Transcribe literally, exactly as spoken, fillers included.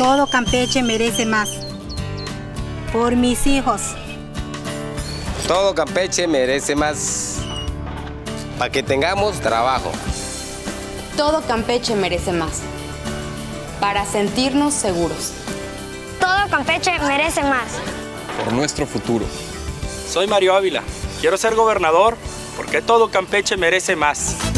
Todo Campeche merece más. Por mis hijos. Todo Campeche merece más. Para que tengamos trabajo. Todo Campeche merece más. Para sentirnos seguros. Todo Campeche merece más. Por nuestro futuro. Soy Mario Ávila. Quiero ser gobernador porque todo Campeche merece más.